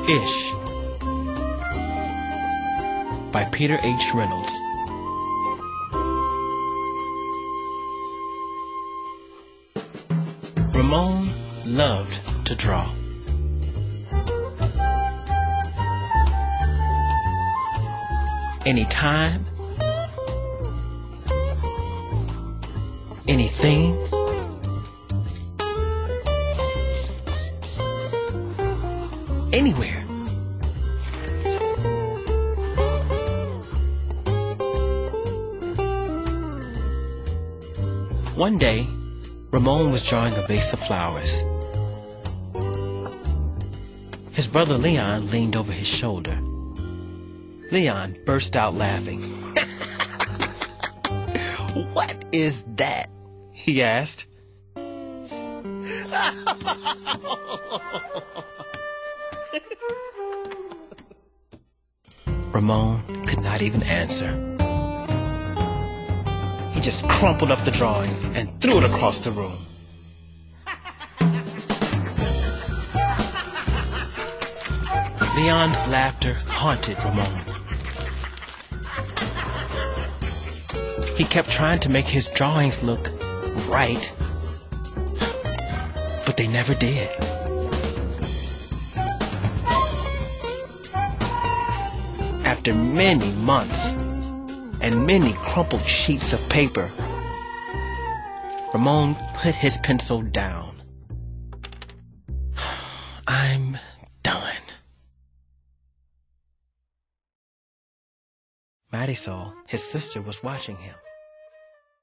Ish by Peter H. Reynolds. Ramon loved to draw. Anytime, anything, anywhere. One day, Ramon was drawing a vase of flowers. His brother Leon leaned over his shoulder. Leon burst out laughing. What is that? He asked. Ramon could not even answer. He just crumpled up the drawing and threw it across the room. Leon's laughter haunted Ramon. He kept trying to make his drawings look right, but they never did. After many months and many crumpled sheets of paper, Ramon put his pencil down. I'm done. Marisol, his sister, was watching him.